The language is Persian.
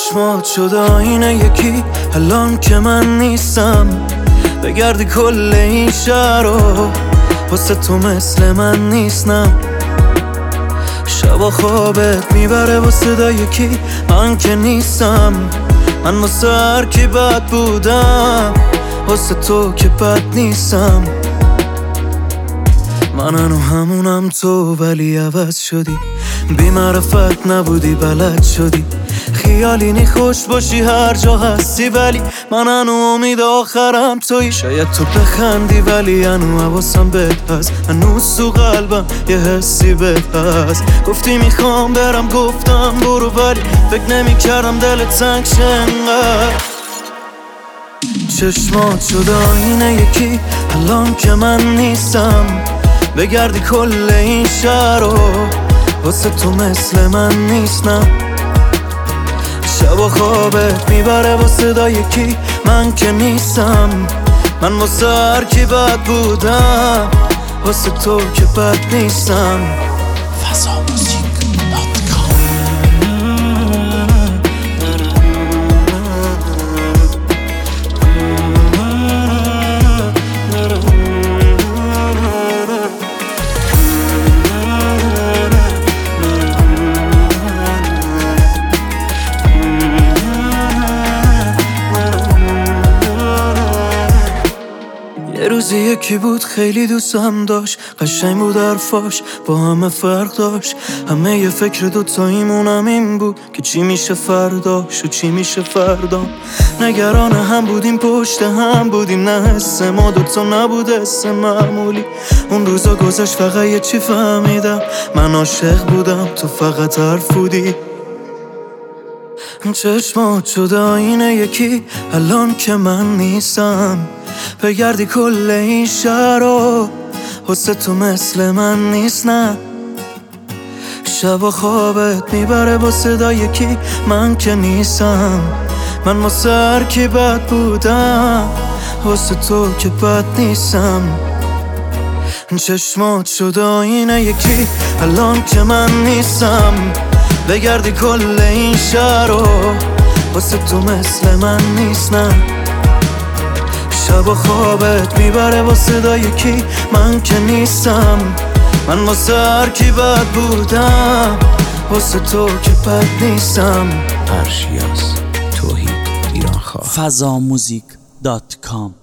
چشمات شد آینه یکی الان که من نیستم، بگردی کل این شهر رو واسه تو مثل من نیستم. شبا خوابت میبره با صدا یکی من که نیستم. من واسه هر کی بد بودم، واسه تو که بد نیستم. من هنو همونم تو ولی عوض شدی، بی معرفت نبودی بلد شدی. خیالینی خوش باشی هر جا هستی ولی من هنو امید آخرم تویی. شاید تو بخندی ولی هنو حواسم بهت هست، هنوز تو قلبم یه حسی بهت هست. گفتی میخوام برم گفتم برو ولی فکر نمی کردم دلت تنگ شه انقدر. چشمات شد آینه یکی الان که من نیستم، بگردی کل این شهر رو واسه تو مثل من نیستم. شبا خوابت میبره با صدا یکی من که نیستم. من واسه هر کی بد بودم، واسه تو که بد نیستم. روزی یکی بود خیلی دوستم داشت، قشنگ بود حرفاش با همه فرق داشت. همه یه فکر دوتاییمونم این بود که چی میشه فرداش و چی میشه فردا. نگران هم بودیم پشت هم بودیم، نه حس ما دوتا نبود حس معمولی. اون روزا گذشت فقط یه چی فهمیدم، من عاشق بودم تو فقط حرف بودی. چشمات شد آینه یکی الان که من نیستم، بگردی کل این شهر رو واسه تو مثل من نیست. نه شبا خوابت میبره با صدا یکی من که نیستم. من واسه هر کی بد بودم، واسه تو که بد نیستم. چشمات شد آینه یکی الان که من نیستم، بگردی کل این شهر رو واسه تو مثل من نیست. نه شبا خوابت میبره با صدا یکی من که نیستم. من واسه هر کی بد بودم، واسه تو که بد نیستم. پرشیاس توحید ایرانخواه. fazamuzik.com